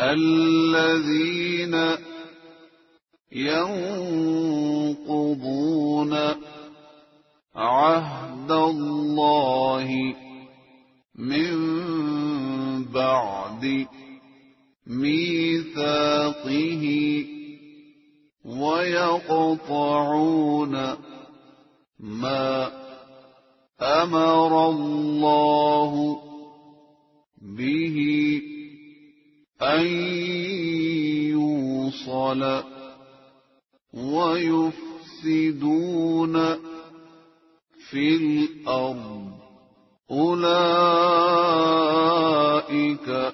الذين ينقضون عهد الله من بعد ميثاقه ويقطعون ما أمر الله به أن يوصل ويفسدون في الأرض أولئك